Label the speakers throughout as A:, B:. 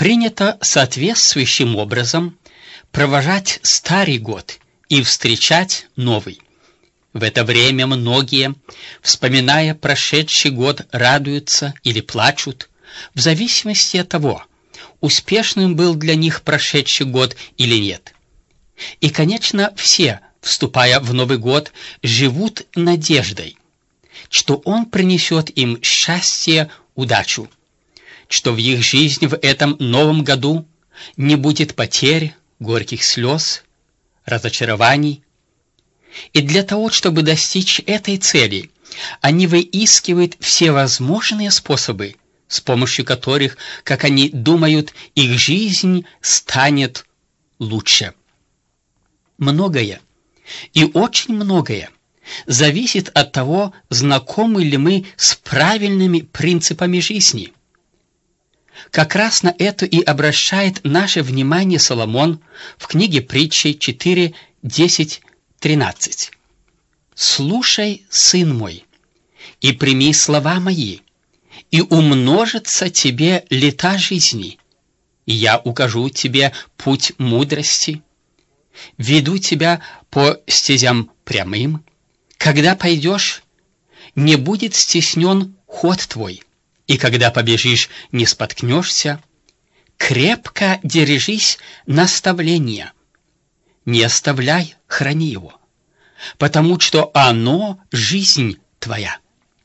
A: принято соответствующим образом провожать старый год и встречать новый. В это время многие, вспоминая прошедший год, радуются или плачут, в зависимости от того, успешным был для них прошедший год или нет. И, конечно, все, вступая в Новый год, живут надеждой, что он принесет им счастье, удачу, что в их жизни в этом новом году не будет потерь, горьких слез, разочарований. И для того, чтобы достичь этой цели, они выискивают все возможные способы, с помощью которых, как они думают, их жизнь станет лучше. Многое, и очень многое, зависит от того, знакомы ли мы с правильными принципами жизни. Как раз на это и обращает наше внимание Соломон в книге Притчи 4, 10, 13. «Слушай, сын мой, и прими слова мои, и умножится тебе лета жизни, и я укажу тебе путь мудрости, веду тебя по стезям прямым. Когда пойдешь, не будет стеснен ход твой, и когда побежишь, не споткнешься. Крепко держись наставления, не оставляй, храни его, потому что оно — жизнь твоя».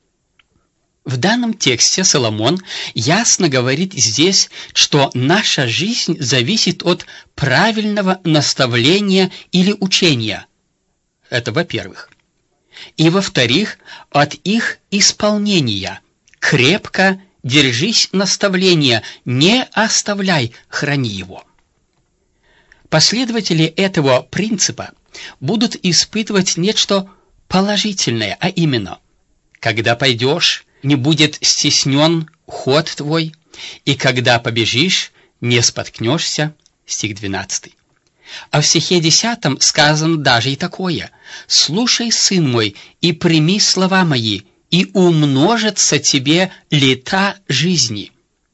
A: В данном тексте Соломон ясно говорит здесь, что наша жизнь зависит от правильного наставления или учения. Это во-первых. И во-вторых, от их исполнения. Крепко держись наставления, не оставляй, храни его. Последователи этого принципа будут испытывать нечто положительное, а именно, когда пойдешь, не будет стеснен ход твой, и когда побежишь, не споткнешься. Стих 12. А в стихе 10 сказано даже и такое: «Слушай, сын мой, и прими слова мои, и умножатся тебе лета жизни».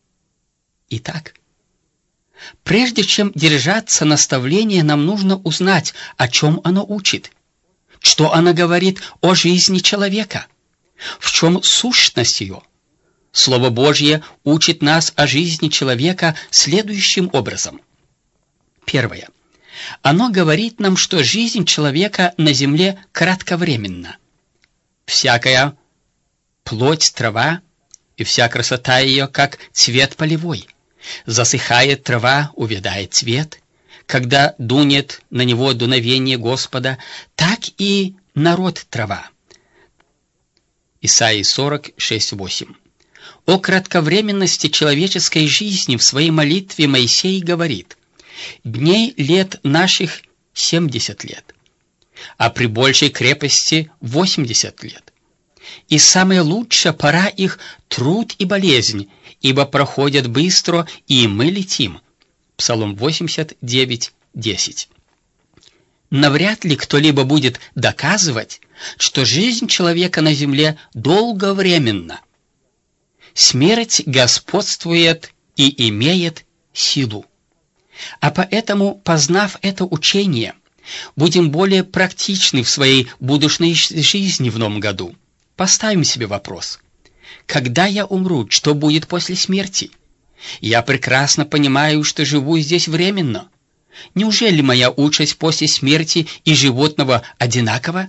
A: Итак, прежде чем держаться наставления, нам нужно узнать, о чем оно учит, что оно говорит о жизни человека, в чем сущность ее. Слово Божье учит нас о жизни человека следующим образом. Первое. Оно говорит нам, что жизнь человека на земле кратковременна. Всякая плоть трава, и вся красота ее, как цвет полевой. Засыхает трава, увядает цвет. Когда дунет на него дуновение Господа, так и народ трава. Исайя 46:8. О кратковременности человеческой жизни в своей молитве Моисей говорит: «Дней лет наших 70 лет, а при большей крепости 80 лет. И самая лучшая пора их — труд и болезнь, ибо проходят быстро, и мы летим». Псалом 89:10. Навряд ли кто-либо будет доказывать, что жизнь человека на земле долговременна. Смерть господствует и имеет силу. А поэтому, познав это учение, будем более практичны в своей будущей жизни в новом году. Поставим себе вопрос: когда я умру, что будет после смерти? Я прекрасно понимаю, что живу здесь временно. Неужели моя участь после смерти и животного одинакова?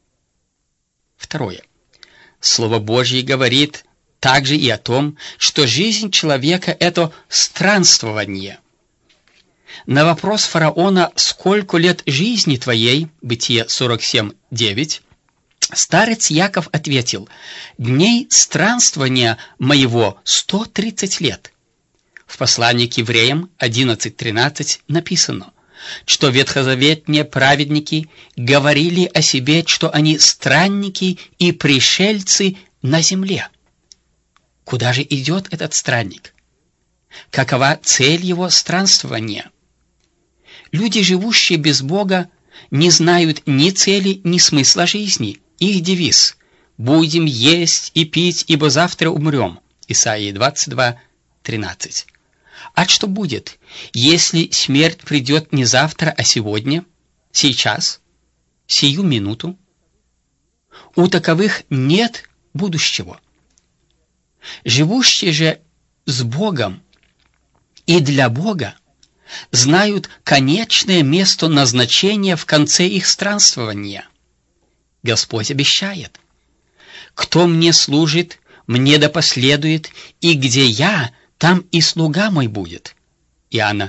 A: Второе. Слово Божье говорит также и о том, что жизнь человека — это странствование. На вопрос фараона «Сколько лет жизни твоей?» Бытие 47:9 старец Яков ответил: «Дней странствования моего 130 лет». В послании к евреям 11:13 написано, что ветхозаветные праведники говорили о себе, что они странники и пришельцы на земле. Куда же идет этот странник? Какова цель его странствования? Люди, живущие без Бога, не знают ни цели, ни смысла жизни. Их девиз — «Будем есть и пить, ибо завтра умрем» Исайя 22:13. А что будет, если смерть придет не завтра, а сегодня, сейчас, сию минуту? У таковых нет будущего. Живущие же с Богом и для Бога знают конечное место назначения в конце их странствования. Господь обещает: «Кто мне служит, мне да последует, и где я, там и слуга мой будет». Иоанна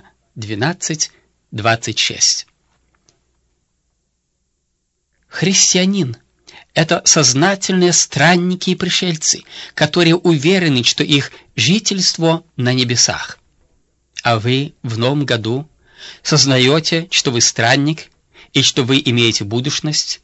A: 12:26. Христианин — это сознательные странники и пришельцы, которые уверены, что их жительство на небесах. А вы в новом году сознаете, что вы странник и что вы имеете будущность?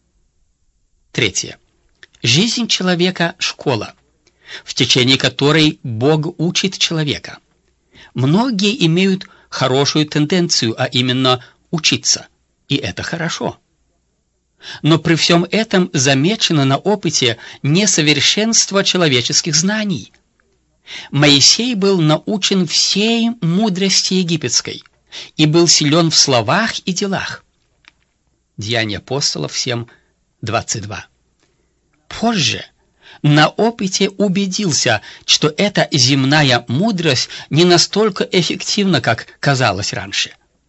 A: Третье. Жизнь человека — школа, в течение которой Бог учит человека. Многие имеют хорошую тенденцию, а именно учиться, и это хорошо. Но при всем этом замечено на опыте несовершенство человеческих знаний. Моисей был научен всей мудрости египетской и был силен в словах и делах. Деяния апостолов 7:22. Позже на опыте убедился, что эта земная мудрость не настолько эффективна, как казалось раньше.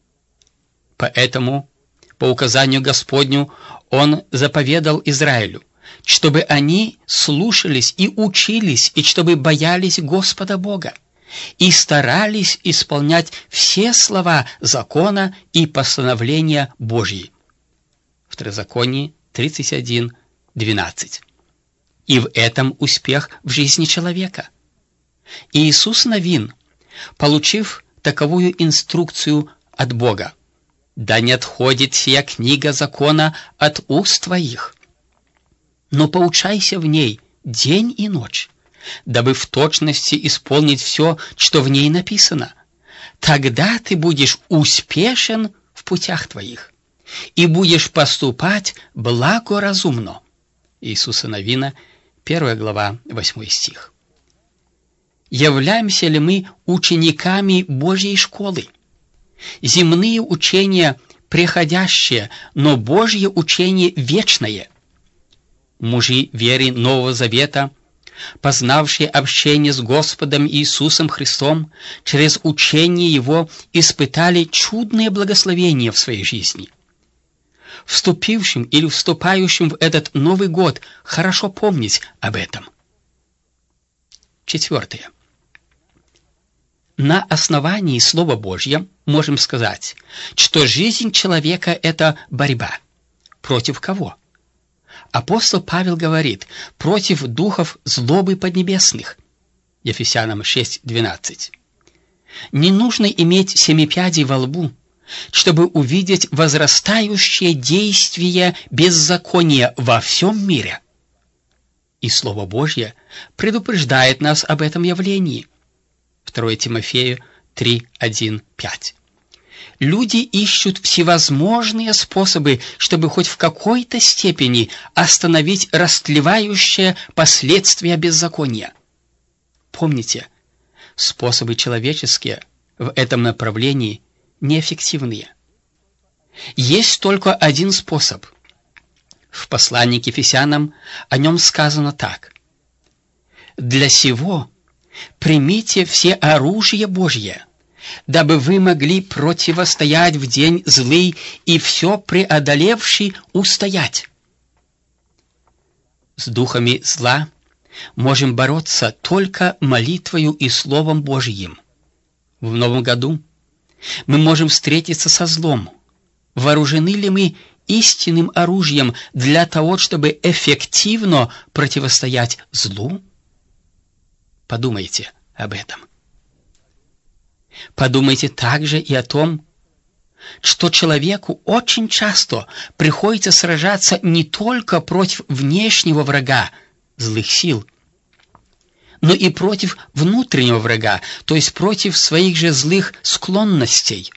A: Поэтому, по указанию Господню, Он заповедал Израилю, чтобы они слушались и учились, и чтобы боялись Господа Бога, и старались исполнять все слова закона и постановления Божьи. Второзаконие 31:12. И в этом успех в жизни человека. Иисус Навин, получив таковую инструкцию от Бога: «Да не отходит сия книга закона от уст твоих, но поучайся в ней день и ночь, дабы в точности исполнить все, что в ней написано. Тогда ты будешь успешен в путях твоих и будешь поступать благоразумно». Иисуса Навина, 1 глава, 8 стих. Являемся ли мы учениками Божьей школы? Земные учения преходящие, но Божье учение вечное. Мужи веры Нового Завета, познавшие общение с Господом Иисусом Христом, через учение Его испытали чудные благословения в своей жизни. Вступившим или вступающим в этот Новый год хорошо помнить об этом. Четвертое. На основании Слова Божьего можем сказать, что жизнь человека — это борьба. Против кого? Апостол Павел говорит: против духов злобы поднебесных. Ефесянам 6:12. Не нужно иметь 7 пядей во лбу, чтобы увидеть возрастающее действие беззакония во всем мире. И Слово Божье предупреждает нас об этом явлении. 2 Тимофею 3:1-5. Люди ищут всевозможные способы, чтобы хоть в какой-то степени остановить растлевающее последствия беззакония. Помните, способы человеческие в этом направлении неэффективные. Есть только один способ. В послании к Ефесянам о нем сказано так: «Для сего примите все оружие Божье, дабы вы могли противостоять в день злый и все преодолевший устоять». С духами зла можем бороться только молитвою и Словом Божьим. В Новом году мы можем встретиться со злом. Вооружены ли мы истинным оружием для того, чтобы эффективно противостоять злу? Подумайте об этом. Подумайте также и о том, что человеку очень часто приходится сражаться не только против внешнего врага, злых сил, но и против внутреннего врага, то есть против своих же злых склонностей.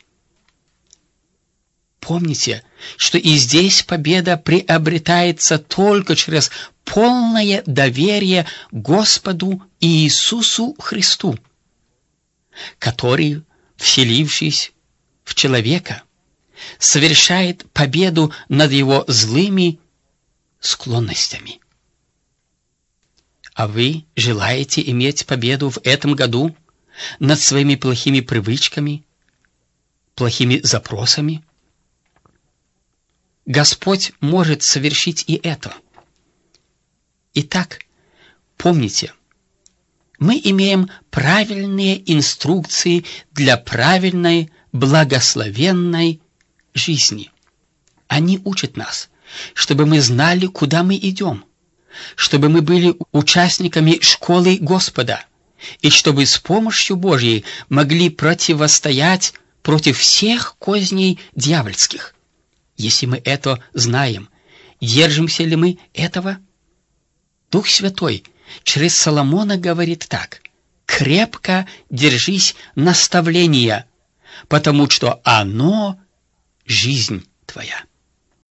A: Помните, что и здесь победа приобретается только через полное доверие Господу Иисусу Христу. который, вселившись в человека, совершает победу над его злыми склонностями. А вы желаете иметь победу в этом году над своими плохими привычками, плохими запросами? Господь может совершить и это. Итак, помните, мы имеем правильные инструкции для правильной, благословенной жизни. Они учат нас, чтобы мы знали, куда мы идем, чтобы мы были участниками школы Господа, и чтобы с помощью Божьей могли противостоять против всех козней дьявольских. Если мы это знаем, держимся ли мы этого? Дух Святой через Соломона говорит так: «Крепко держись наставления, потому что оно — жизнь твоя».